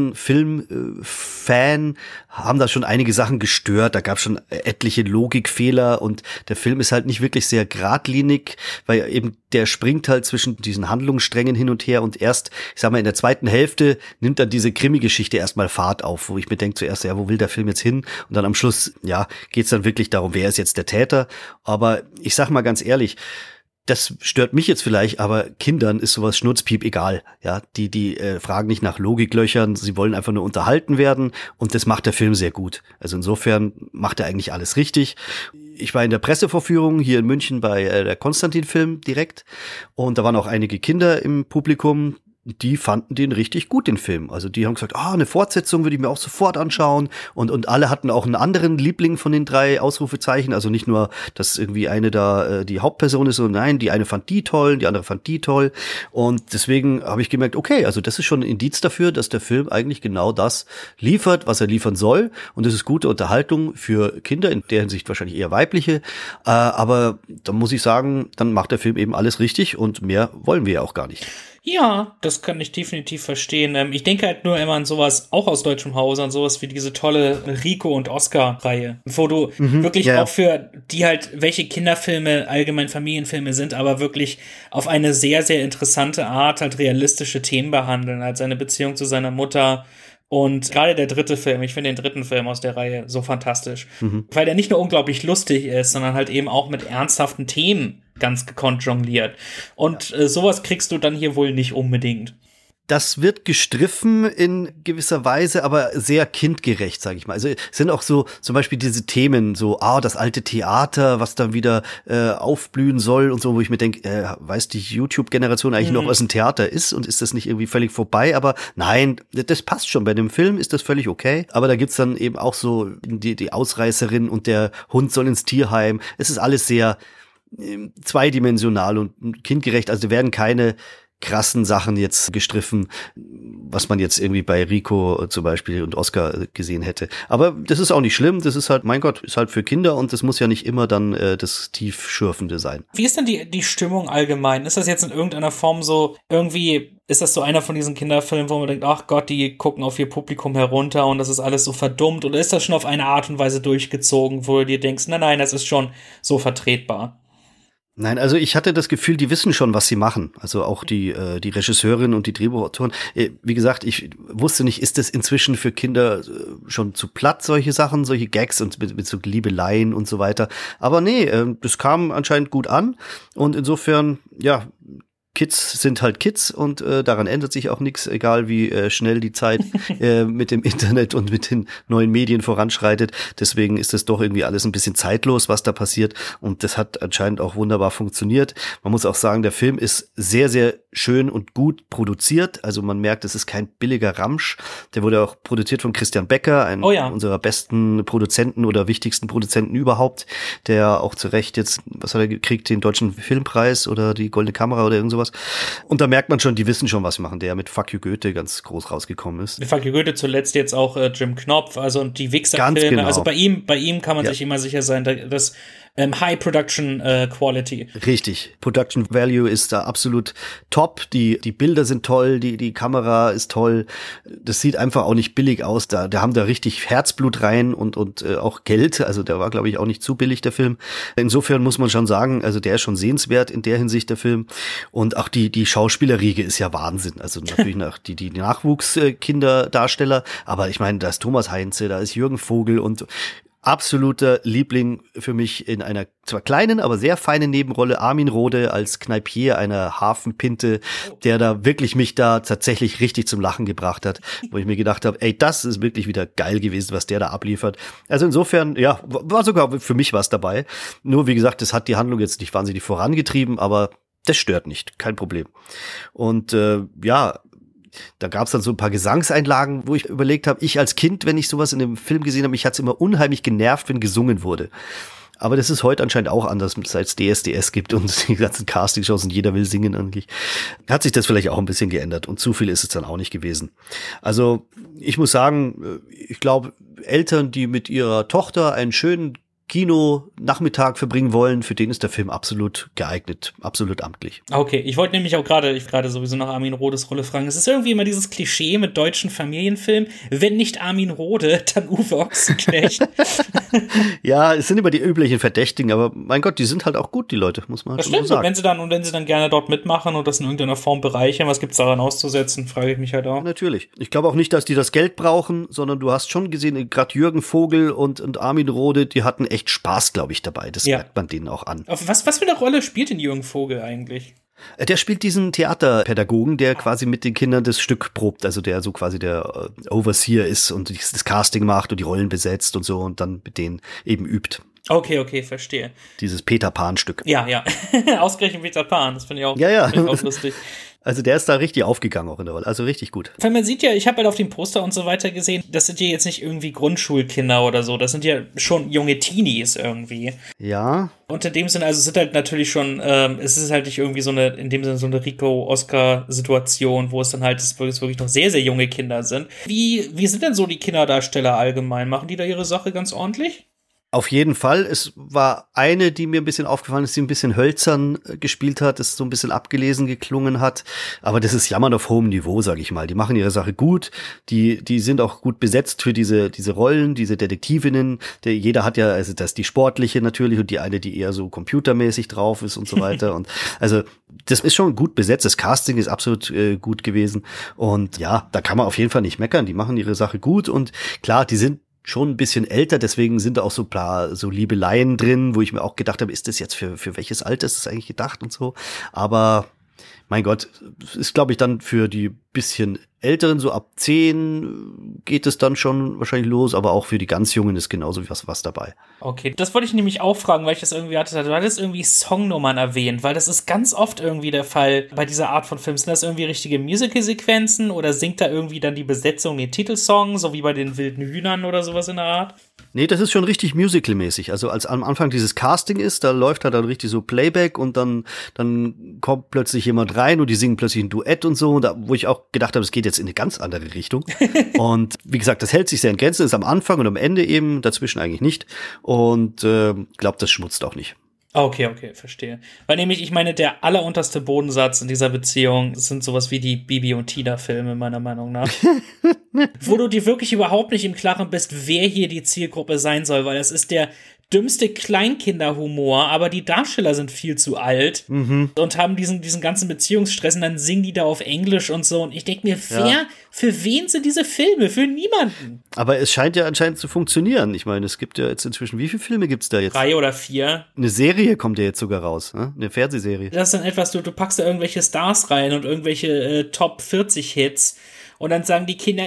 Speaker 4: Erwachsenen-Film-Fan äh, haben da schon einige Sachen gestört. Da gab es schon etliche Logikfehler und der Film ist halt nicht wirklich sehr geradlinig, weil eben der springt halt zwischen diesen Handlungssträngen hin und her und erst, ich sag mal, in der zweiten Hälfte nimmt dann diese Krimi-Geschichte erstmal Fahrt auf, wo ich mir denke zuerst, ja, wo will der Film jetzt hin? Und dann am Schluss, ja, geht's dann wirklich darum, wer ist jetzt der Täter? Aber ich sag mal ganz ehrlich, das stört mich jetzt vielleicht, aber Kindern ist sowas schnurzpiep egal. Ja, die die äh, fragen nicht nach Logiklöchern, sie wollen einfach nur unterhalten werden und das macht der Film sehr gut. Also insofern macht er eigentlich alles richtig. Ich war in der Pressevorführung hier in München bei äh, der Konstantin-Film direkt und da waren auch einige Kinder im Publikum. Die fanden den richtig gut, den Film. Also die haben gesagt, ah, eine Fortsetzung würde ich mir auch sofort anschauen. Und und alle hatten auch einen anderen Liebling von den drei Ausrufezeichen. Also nicht nur, dass irgendwie eine da äh, die Hauptperson ist, sondern nein, die eine fand die toll, die andere fand die toll. Und deswegen habe ich gemerkt, okay, also das ist schon ein Indiz dafür, dass der Film eigentlich genau das liefert, was er liefern soll. Und das ist gute Unterhaltung für Kinder, in der Hinsicht wahrscheinlich eher weibliche. Äh, aber da muss ich sagen, dann macht der Film eben alles richtig und mehr wollen wir ja auch gar nicht.
Speaker 3: Ja, das kann ich definitiv verstehen. Ähm, ich denke halt nur immer an sowas, auch aus deutschem Hause, an sowas wie diese tolle Rico- und Oscar-Reihe, wo du mhm, wirklich ja. auch für die halt, welche Kinderfilme allgemein Familienfilme sind, aber wirklich auf eine sehr, sehr interessante Art halt realistische Themen behandeln, als seine Beziehung zu seiner Mutter. Und gerade der dritte Film, ich finde den dritten Film aus der Reihe so fantastisch, mhm. weil der nicht nur unglaublich lustig ist, sondern halt eben auch mit ernsthaften Themen ganz gekonnt jongliert. Und ja. äh, sowas kriegst du dann hier wohl nicht unbedingt.
Speaker 4: Das wird gestriffen in gewisser Weise, aber sehr kindgerecht, sage ich mal. Also es sind auch so zum Beispiel diese Themen, so ah das alte Theater, was dann wieder äh, aufblühen soll und so, wo ich mir denke, äh, weiß die YouTube-Generation eigentlich mhm. noch, was ein Theater ist und ist das nicht irgendwie völlig vorbei? Aber nein, das passt schon. Bei dem Film ist das völlig okay. Aber da gibt's dann eben auch so die, die Ausreißerin und der Hund soll ins Tierheim. Es ist alles sehr äh, zweidimensional und kindgerecht. Also da werden keine krassen Sachen jetzt gestriffen, was man jetzt irgendwie bei Rico zum Beispiel und Oscar gesehen hätte. Aber das ist auch nicht schlimm, das ist halt, mein Gott, ist halt für Kinder und das muss ja nicht immer dann äh, das Tiefschürfende sein.
Speaker 3: Wie ist denn die, die Stimmung allgemein? Ist das jetzt in irgendeiner Form so, irgendwie, ist das so einer von diesen Kinderfilmen, wo man denkt, ach Gott, die gucken auf ihr Publikum herunter und das ist alles so verdummt, oder ist das schon auf eine Art und Weise durchgezogen, wo du dir denkst, nein, nein, das ist schon so vertretbar?
Speaker 4: Nein, also ich hatte das Gefühl, die wissen schon, was sie machen. Also auch die äh, die Regisseurin und die Drehbuchautoren. Äh, wie gesagt, ich wusste nicht, ist das inzwischen für Kinder äh, schon zu platt, solche Sachen, solche Gags und mit, mit so Liebeleien und so weiter. Aber nee, äh, das kam anscheinend gut an. Und insofern, ja, Kids sind halt Kids und äh, daran ändert sich auch nichts, egal wie äh, schnell die Zeit äh, mit dem Internet und mit den neuen Medien voranschreitet. Deswegen ist das doch irgendwie alles ein bisschen zeitlos, was da passiert. Und das hat anscheinend auch wunderbar funktioniert. Man muss auch sagen, der Film ist sehr, sehr schön und gut produziert. Also man merkt, es ist kein billiger Ramsch. Der wurde auch produziert von Christian Becker, einem
Speaker 3: oh ja.
Speaker 4: unserer besten Produzenten oder wichtigsten Produzenten überhaupt, der auch zu Recht jetzt, was hat er gekriegt, den Deutschen Filmpreis oder die Goldene Kamera oder irgend sowas. Und da merkt man schon, die wissen schon, was sie machen, der mit Fuck You Goethe ganz groß rausgekommen ist.
Speaker 3: Mit Fuck You Goethe zuletzt jetzt auch äh, Jim Knopf, also die Wichser-Filme.
Speaker 4: Genau.
Speaker 3: Also bei ihm, bei ihm kann man
Speaker 4: ja.
Speaker 3: sich immer sicher sein, dass ähm, High Production äh, Quality.
Speaker 4: Richtig. Production Value ist da absolut top. Die, die Bilder sind toll, die, die Kamera ist toll. Das sieht einfach auch nicht billig aus. Da, da haben da richtig Herzblut rein und, und äh, auch Geld. Also der war, glaube ich, auch nicht zu billig, der Film. Insofern muss man schon sagen, also der ist schon sehenswert in der Hinsicht, der Film. Und auch die, die Schauspielerriege ist ja Wahnsinn. Also natürlich nach, die, die Nachwuchskinderdarsteller. Aber ich meine, da ist Thomas Heinze, da ist Jürgen Vogel und absoluter Liebling für mich in einer zwar kleinen, aber sehr feinen Nebenrolle, Armin Rohde als Kneipier einer Hafenpinte, der da wirklich mich da tatsächlich richtig zum Lachen gebracht hat, wo ich mir gedacht habe, ey, das ist wirklich wieder geil gewesen, was der da abliefert. Also insofern, ja, war sogar für mich was dabei. Nur wie gesagt, das hat die Handlung jetzt nicht wahnsinnig vorangetrieben, aber das stört nicht, kein Problem. Und äh, ja, da gab es dann so ein paar Gesangseinlagen, wo ich überlegt habe, ich als Kind, wenn ich sowas in dem Film gesehen habe, mich hat's immer unheimlich genervt, wenn gesungen wurde. Aber das ist heute anscheinend auch anders, seit es D S D S gibt und die ganzen Castingshows und jeder will singen eigentlich. Hat sich das vielleicht auch ein bisschen geändert und zu viel ist es dann auch nicht gewesen. Also ich muss sagen, ich glaube, Eltern, die mit ihrer Tochter einen schönen Kino-Nachmittag verbringen wollen, für den ist der Film absolut geeignet, absolut amtlich.
Speaker 3: Okay, ich wollte nämlich auch gerade, ich gerade sowieso nach Armin Rohdes Rolle fragen. Es ist irgendwie immer dieses Klischee mit deutschen Familienfilmen, wenn nicht Armin Rohde, dann Uwe Ochsenknecht.
Speaker 4: Ja, es sind immer die üblichen Verdächtigen, aber mein Gott, die sind halt auch gut, die Leute, muss man
Speaker 3: das
Speaker 4: schon
Speaker 3: stimmt,
Speaker 4: so sagen.
Speaker 3: Und wenn sie dann, und wenn sie dann gerne dort mitmachen und das in irgendeiner Form bereichern, was gibt's daran auszusetzen, frage ich mich halt auch.
Speaker 4: Natürlich. Ich glaube auch nicht, dass die das Geld brauchen, sondern du hast schon gesehen, gerade Jürgen Vogel und, und Armin Rohde, die hatten echt Spaß, glaube ich, dabei. Das ja. merkt man denen auch an.
Speaker 3: Was, was für eine Rolle spielt denn Jürgen Vogel eigentlich?
Speaker 4: Der spielt diesen Theaterpädagogen, der quasi mit den Kindern das Stück probt, also der so quasi der Overseer ist und das Casting macht und die Rollen besetzt und so und dann mit denen eben übt.
Speaker 3: Okay, okay, verstehe.
Speaker 4: Dieses Peter Pan-Stück.
Speaker 3: Ja, ja. Ausgerechnet Peter Pan, das finde ich auch,
Speaker 4: ja, ja.
Speaker 3: Find ich auch lustig.
Speaker 4: Also der ist da richtig aufgegangen auch in der Rolle, also richtig gut.
Speaker 3: Weil man sieht ja, ich habe halt auf dem Poster und so weiter gesehen, das sind ja jetzt nicht irgendwie Grundschulkinder oder so, das sind ja schon junge Teenies irgendwie.
Speaker 4: Ja.
Speaker 3: Und in dem Sinne, also es sind halt natürlich schon, ähm, es ist halt nicht irgendwie so eine, in dem Sinne so eine Rico-Oscar-Situation, wo es dann halt es wirklich noch sehr, sehr junge Kinder sind. Wie, wie sind denn so die Kinderdarsteller allgemein? Machen die da ihre Sache ganz ordentlich?
Speaker 4: Auf jeden Fall. Es war eine, die mir ein bisschen aufgefallen ist, die ein bisschen hölzern gespielt hat, das so ein bisschen abgelesen geklungen hat. Aber das ist Jammern auf hohem Niveau, sage ich mal. Die machen ihre Sache gut. Die, die sind auch gut besetzt für diese, diese Rollen, diese Detektivinnen. Der, jeder hat ja, also das ist die sportliche natürlich und die eine, die eher so computermäßig drauf ist und so weiter. Und also das ist schon gut besetzt. Das Casting ist absolut äh, gut gewesen. Und ja, da kann man auf jeden Fall nicht meckern. Die machen ihre Sache gut. Und klar, die sind schon ein bisschen älter, deswegen sind da auch so paar so Liebeleien drin, wo ich mir auch gedacht habe, ist das jetzt für für welches Alter ist das eigentlich gedacht und so. Aber mein Gott, ist glaube ich dann für die bisschen Älteren, so ab zehn geht es dann schon wahrscheinlich los, aber auch für die ganz Jungen ist genauso was, was dabei.
Speaker 3: Okay, das wollte ich nämlich auch fragen, weil ich das irgendwie hatte. Du hattest irgendwie Songnummern erwähnt, weil das ist ganz oft irgendwie der Fall bei dieser Art von Filmen. Sind das irgendwie richtige Musical-Sequenzen oder singt da irgendwie dann die Besetzung den Titelsong, so wie bei den wilden Hühnern oder sowas in der Art?
Speaker 4: Nee, das ist schon richtig musical-mäßig. Also als am Anfang dieses Casting ist, da läuft halt dann richtig so Playback und dann dann kommt plötzlich jemand rein und die singen plötzlich ein Duett und so, da, wo ich auch gedacht habe, es geht jetzt in eine ganz andere Richtung. Und wie gesagt, das hält sich sehr in Grenzen, ist am Anfang und am Ende eben, dazwischen eigentlich nicht. Und äh, glaube, das schmutzt auch nicht.
Speaker 3: Okay, okay, verstehe. Weil nämlich, ich meine, der allerunterste Bodensatz in dieser Beziehung sind sowas wie die Bibi und Tina-Filme, meiner Meinung nach. Wo du dir wirklich überhaupt nicht im Klaren bist, wer hier die Zielgruppe sein soll, weil das ist der dümmste Kleinkinderhumor, aber die Darsteller sind viel zu alt mhm. und haben diesen, diesen ganzen Beziehungsstress und dann singen die da auf Englisch und so. Und ich denke mir, wer, ja. für wen sind diese Filme? Für niemanden.
Speaker 4: Aber es scheint ja anscheinend zu funktionieren. Ich meine, es gibt ja jetzt inzwischen, wie viele Filme gibt's da jetzt?
Speaker 3: Drei oder vier.
Speaker 4: Eine Serie kommt ja jetzt sogar raus, ne? Eine Fernsehserie.
Speaker 3: Das ist dann etwas, du, du packst da irgendwelche Stars rein und irgendwelche äh, Top vierzig Hits. Und dann sagen die Kinder,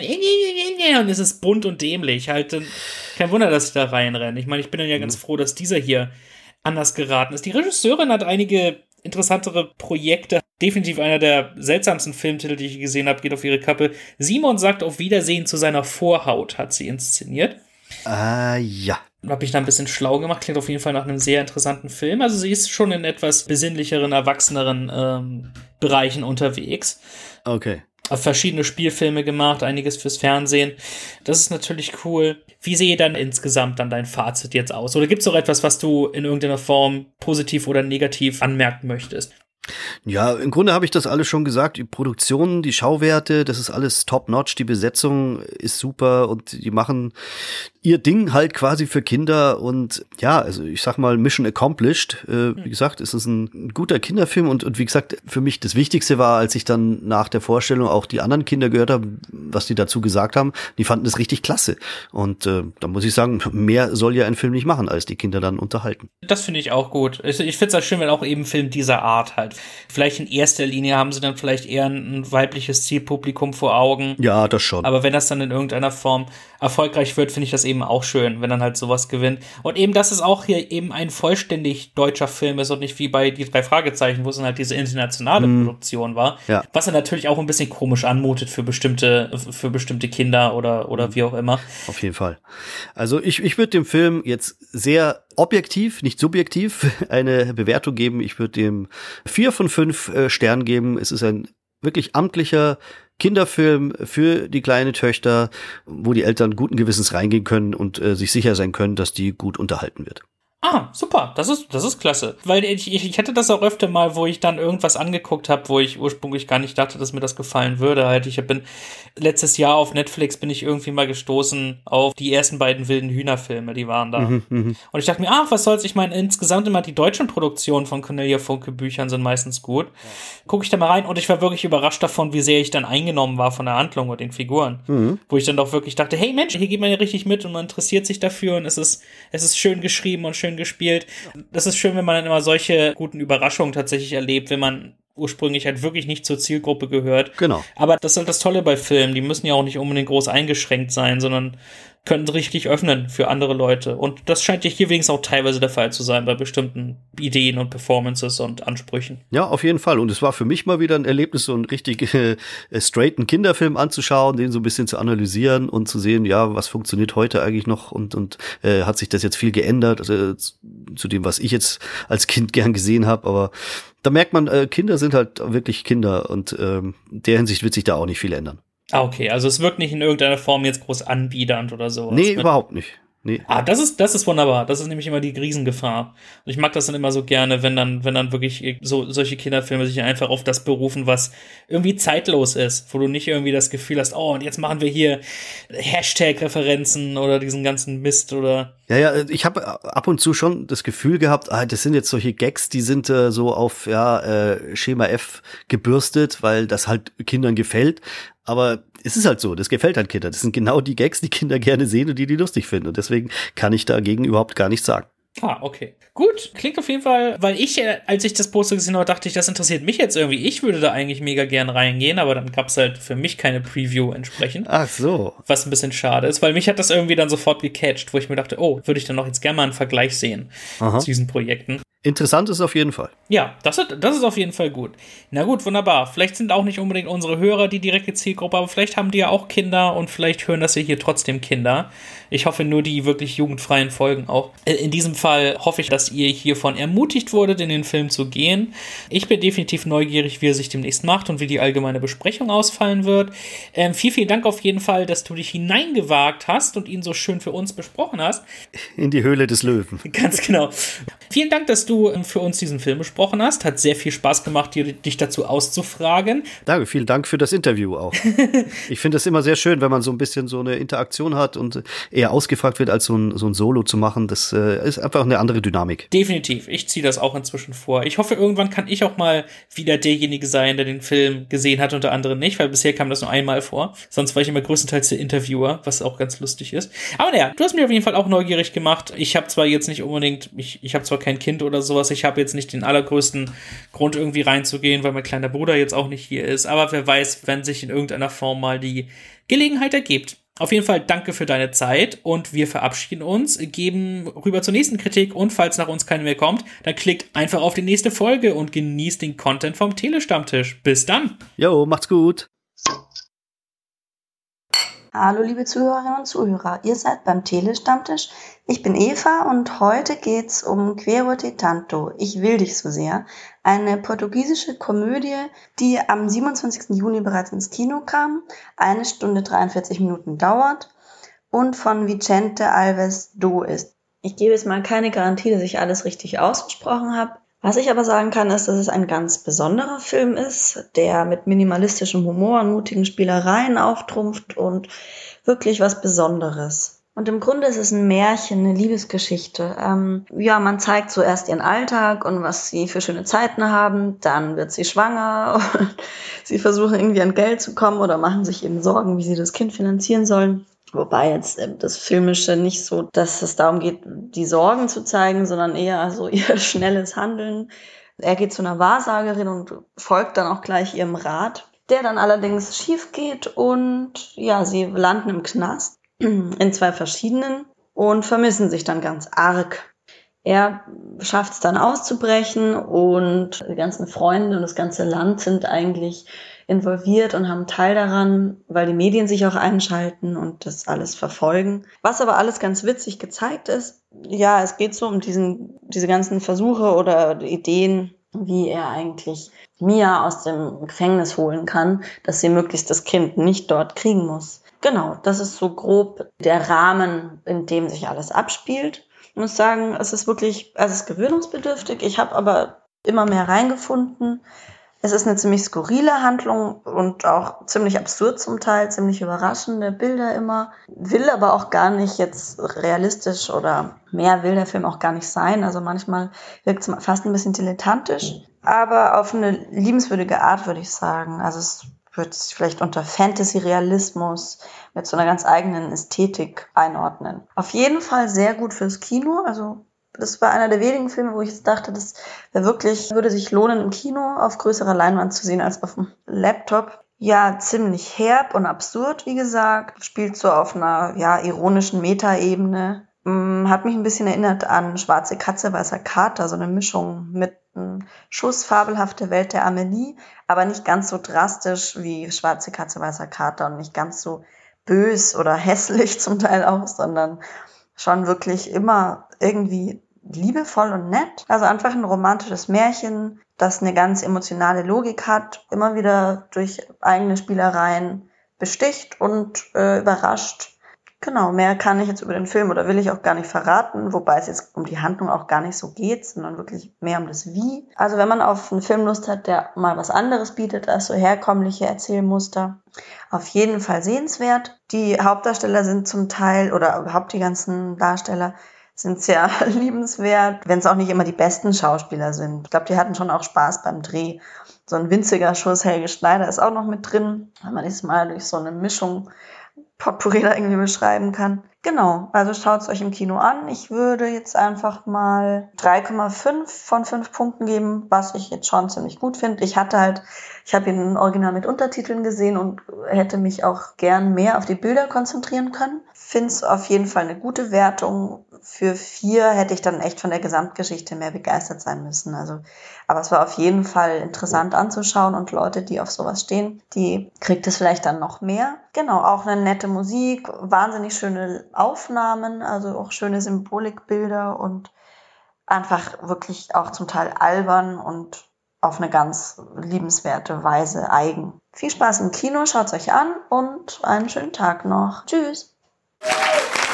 Speaker 3: und es ist bunt und dämlich. Halt, kein Wunder, dass sie da reinrennen. Ich meine, ich bin dann ja ganz froh, dass dieser hier anders geraten ist. Die Regisseurin hat einige interessantere Projekte. Definitiv einer der seltsamsten Filmtitel, die ich gesehen habe, geht auf ihre Kappe. Simon sagt auf Wiedersehen zu seiner Vorhaut, hat sie inszeniert.
Speaker 4: Ah, ja.
Speaker 3: Habe ich da ein bisschen schlau gemacht. Klingt auf jeden Fall nach einem sehr interessanten Film. Also sie ist schon in etwas besinnlicheren, erwachseneren ähm, Bereichen unterwegs.
Speaker 4: Okay.
Speaker 3: Verschiedene Spielfilme gemacht, einiges fürs Fernsehen. Das ist natürlich cool. Wie sehe dann insgesamt dann dein Fazit jetzt aus? Oder gibt es auch etwas, was du in irgendeiner Form positiv oder negativ anmerken möchtest?
Speaker 4: Ja, im Grunde habe ich das alles schon gesagt. Die Produktion, die Schauwerte, das ist alles top-notch. Die Besetzung ist super und die machen ihr Ding halt quasi für Kinder. Und ja, also ich sag mal, Mission accomplished. Äh, wie gesagt, es ist ein guter Kinderfilm. Und, und wie gesagt, für mich das Wichtigste war, als ich dann nach der Vorstellung auch die anderen Kinder gehört habe, was die dazu gesagt haben, die fanden das richtig klasse. Und äh, da muss ich sagen, mehr soll ja ein Film nicht machen, als die Kinder dann unterhalten.
Speaker 3: Das finde ich auch gut. Ich, ich finde es auch schön, wenn auch eben Film dieser Art halt. Vielleicht in erster Linie haben sie dann vielleicht eher ein, ein weibliches Zielpublikum vor Augen.
Speaker 4: Ja, das schon.
Speaker 3: Aber wenn das dann in irgendeiner Form erfolgreich wird, finde ich das eben auch schön, wenn dann halt sowas gewinnt. Und eben, dass es auch hier eben ein vollständig deutscher Film ist und nicht wie bei die drei Fragezeichen, wo es dann halt diese internationale mm. Produktion war. Ja. Was dann natürlich auch ein bisschen komisch anmutet für bestimmte, für bestimmte Kinder oder, oder mm. wie auch immer.
Speaker 4: Auf jeden Fall. Also ich, ich würde dem Film jetzt sehr objektiv, nicht subjektiv, eine Bewertung geben. Ich würde dem vier von fünf äh, Sternen geben. Es ist ein wirklich amtlicher Kinderfilm für die kleine Töchter, wo die Eltern guten Gewissens reingehen können und äh, sich sicher sein können, dass die gut unterhalten wird.
Speaker 3: Ah, super, das ist, das ist klasse. Weil ich, ich, ich hatte das auch öfter mal, wo ich dann irgendwas angeguckt habe, wo ich ursprünglich gar nicht dachte, dass mir das gefallen würde. Halt, ich bin letztes Jahr auf Netflix bin ich irgendwie mal gestoßen auf die ersten beiden wilden Hühnerfilme, die waren da. Mhm, und ich dachte mir, ach, was soll's, ich meine, insgesamt immer die deutschen Produktionen von Cornelia Funke Büchern sind meistens gut. Ja. Gucke ich da mal rein und ich war wirklich überrascht davon, wie sehr ich dann eingenommen war von der Handlung und den Figuren. Mhm. Wo ich dann doch wirklich dachte, hey Mensch, hier geht man ja richtig mit und man interessiert sich dafür und es ist, es ist schön geschrieben und schön gespielt. Das ist schön, wenn man dann immer solche guten Überraschungen tatsächlich erlebt, wenn man ursprünglich halt wirklich nicht zur Zielgruppe gehört.
Speaker 4: Genau.
Speaker 3: Aber das ist halt das Tolle bei Filmen. Die müssen ja auch nicht unbedingt groß eingeschränkt sein, sondern können richtig öffnen für andere Leute. Und das scheint ja hier wenigstens auch teilweise der Fall zu sein bei bestimmten Ideen und Performances und Ansprüchen.
Speaker 4: Ja, auf jeden Fall. Und es war für mich mal wieder ein Erlebnis, so einen richtig äh, straighten Kinderfilm anzuschauen, den so ein bisschen zu analysieren und zu sehen, ja, was funktioniert heute eigentlich noch und und äh, hat sich das jetzt viel geändert äh, zu dem, was ich jetzt als Kind gern gesehen habe. Aber da merkt man, äh, Kinder sind halt wirklich Kinder und ähm, in der Hinsicht wird sich da auch nicht viel ändern.
Speaker 3: Ah, okay, also es wirkt nicht in irgendeiner Form jetzt groß anbiedernd oder so.
Speaker 4: Nee, überhaupt nicht. Nee.
Speaker 3: Ah, das ist, das ist wunderbar. Das ist nämlich immer die Riesengefahr. Und ich mag das dann immer so gerne, wenn dann, wenn dann wirklich so, solche Kinderfilme sich einfach auf das berufen, was irgendwie zeitlos ist, wo du nicht irgendwie das Gefühl hast, oh, und jetzt machen wir hier Hashtag-Referenzen oder diesen ganzen Mist oder.
Speaker 4: Ja, ja, ich habe ab und zu schon das Gefühl gehabt, ah, das sind jetzt solche Gags, die sind äh, so auf, ja, äh, Schema F gebürstet, weil das halt Kindern gefällt. Aber es ist halt so, das gefällt halt Kindern. Das sind genau die Gags, die Kinder gerne sehen und die die lustig finden. Und deswegen kann ich dagegen überhaupt gar nichts sagen.
Speaker 3: Ah, okay. Gut, klingt auf jeden Fall, weil ich, als ich das Poster gesehen habe, dachte ich, das interessiert mich jetzt irgendwie. Ich würde da eigentlich mega gern reingehen, aber dann gab es halt für mich keine Preview entsprechend.
Speaker 4: Ach so.
Speaker 3: Was ein bisschen schade ist, weil mich hat das irgendwie dann sofort gecatcht, wo ich mir dachte, oh, würde ich dann noch jetzt gerne mal einen Vergleich sehen Aha. zu diesen Projekten.
Speaker 4: Interessant ist es auf jeden Fall.
Speaker 3: Ja, das ist, das ist auf jeden Fall gut. Na gut, wunderbar. Vielleicht sind auch nicht unbedingt unsere Hörer die direkte Zielgruppe, aber vielleicht haben die ja auch Kinder und vielleicht hören das ja hier trotzdem Kinder. Ich hoffe nur die wirklich jugendfreien Folgen auch. In diesem Fall hoffe ich, dass ihr hiervon ermutigt wurdet, in den Film zu gehen. Ich bin definitiv neugierig, wie er sich demnächst macht und wie die allgemeine Besprechung ausfallen wird. Ähm, vielen, vielen Dank auf jeden Fall, dass du dich hineingewagt hast und ihn so schön für uns besprochen hast.
Speaker 4: In die Höhle des Löwen.
Speaker 3: Ganz genau. Vielen Dank, dass du für uns diesen Film besprochen hast. Hat sehr viel Spaß gemacht, dir, dich dazu auszufragen.
Speaker 4: Danke, vielen Dank für das Interview auch. Ich finde es immer sehr schön, wenn man so ein bisschen so eine Interaktion hat und eher ausgefragt wird, als so ein, so ein Solo zu machen. Das äh, ist einfach eine andere Dynamik.
Speaker 3: Definitiv. Ich ziehe das auch inzwischen vor. Ich hoffe, irgendwann kann ich auch mal wieder derjenige sein, der den Film gesehen hat, unter anderem nicht, weil bisher kam das nur einmal vor. Sonst war ich immer größtenteils der Interviewer, was auch ganz lustig ist. Aber naja, du hast mich auf jeden Fall auch neugierig gemacht. Ich habe zwar jetzt nicht unbedingt, ich, ich habe zwar kein Kind oder sowas, ich habe jetzt nicht den allergrößten Grund irgendwie reinzugehen, weil mein kleiner Bruder jetzt auch nicht hier ist, aber wer weiß, wenn sich in irgendeiner Form mal die Gelegenheit ergibt. Auf jeden Fall danke für deine Zeit und wir verabschieden uns, geben rüber zur nächsten Kritik und falls nach uns keine mehr kommt, dann klickt einfach auf die nächste Folge und genießt den Content vom Telestammtisch. Bis dann!
Speaker 4: Jo, macht's gut!
Speaker 5: Hallo liebe Zuhörerinnen und Zuhörer, ihr seid beim Telestammtisch. Ich bin Eva und heute geht's um Quero te Tanto, Ich will dich so sehr. Eine portugiesische Komödie, die am siebenundzwanzigsten Juni bereits ins Kino kam, eine Stunde dreiundvierzig Minuten dauert und von Vicente Alves Do ist. Ich gebe jetzt mal keine Garantie, dass ich alles richtig ausgesprochen habe. Was ich aber sagen kann, ist, dass es ein ganz besonderer Film ist, der mit minimalistischem Humor und mutigen Spielereien auftrumpft und wirklich was Besonderes. Und im Grunde ist es ein Märchen, eine Liebesgeschichte. Ähm, ja, man zeigt zuerst ihren Alltag und was sie für schöne Zeiten haben, dann wird sie schwanger und sie versuchen irgendwie an Geld zu kommen oder machen sich eben Sorgen, wie sie das Kind finanzieren sollen. Wobei jetzt äh, das Filmische nicht so, dass es darum geht, die Sorgen zu zeigen, sondern eher so ihr schnelles Handeln. Er geht zu einer Wahrsagerin und folgt dann auch gleich ihrem Rat, der dann allerdings schief geht und ja, sie landen im Knast in zwei verschiedenen und vermissen sich dann ganz arg. Er schafft es dann auszubrechen und die ganzen Freunde und das ganze Land sind eigentlich involviert und haben Teil daran, weil die Medien sich auch einschalten und das alles verfolgen. Was aber alles ganz witzig gezeigt ist, ja, es geht so um diesen, diese ganzen Versuche oder Ideen, wie er eigentlich Mia aus dem Gefängnis holen kann, dass sie möglichst das Kind nicht dort kriegen muss. Genau, das ist so grob der Rahmen, in dem sich alles abspielt. Ich muss sagen, es ist wirklich, es ist gewöhnungsbedürftig. Ich habe aber immer mehr reingefunden. Es ist eine ziemlich skurrile Handlung und auch ziemlich absurd zum Teil, ziemlich überraschende Bilder immer. Will aber auch gar nicht jetzt realistisch oder mehr will der Film auch gar nicht sein. Also manchmal wirkt es fast ein bisschen dilettantisch, aber auf eine liebenswürdige Art, würde ich sagen. Also es wird sich vielleicht unter Fantasy-Realismus mit so einer ganz eigenen Ästhetik einordnen. Auf jeden Fall sehr gut fürs Kino, also das war einer der wenigen Filme, wo ich jetzt dachte, das wäre wirklich, würde sich lohnen, im Kino auf größerer Leinwand zu sehen als auf dem Laptop. Ja, ziemlich herb und absurd, wie gesagt. Spielt so auf einer, ja, ironischen Metaebene. Hm, hat mich ein bisschen erinnert an Schwarze Katze, Weißer Kater, so eine Mischung mit einem Schuss fabelhafte Welt der Amelie, aber nicht ganz so drastisch wie Schwarze Katze, Weißer Kater und nicht ganz so bös oder hässlich zum Teil auch, sondern schon wirklich immer irgendwie liebevoll und nett. Also einfach ein romantisches Märchen, das eine ganz emotionale Logik hat, immer wieder durch eigene Spielereien besticht und äh, überrascht. Genau, mehr kann ich jetzt über den Film oder will ich auch gar nicht verraten, wobei es jetzt um die Handlung auch gar nicht so geht, sondern wirklich mehr um das Wie. Also wenn man auf einen Film Lust hat, der mal was anderes bietet als so herkömmliche Erzählmuster, auf jeden Fall sehenswert. Die Hauptdarsteller sind zum Teil, oder überhaupt die ganzen Darsteller, sind sehr liebenswert, wenn es auch nicht immer die besten Schauspieler sind. Ich glaube, die hatten schon auch Spaß beim Dreh. So ein winziger Schuss Helge Schneider ist auch noch mit drin, wenn man das mal durch so eine Mischung Potpourri da irgendwie beschreiben kann. Genau, also schaut es euch im Kino an. Ich würde jetzt einfach mal drei Komma fünf von fünf Punkten geben, was ich jetzt schon ziemlich gut finde. Ich hatte halt, ich habe ihn original mit Untertiteln gesehen und hätte mich auch gern mehr auf die Bilder konzentrieren können. Finde es auf jeden Fall eine gute Wertung. für vier hätte ich dann echt von der Gesamtgeschichte mehr begeistert sein müssen. Also, aber es war auf jeden Fall interessant anzuschauen und Leute, die auf sowas stehen, die kriegt es vielleicht dann noch mehr. Genau, auch eine nette Musik, wahnsinnig schöne Aufnahmen, also auch schöne Symbolikbilder und einfach wirklich auch zum Teil albern und auf eine ganz liebenswerte Weise eigen. Viel Spaß im Kino, schaut's euch an und einen schönen Tag noch. Tschüss!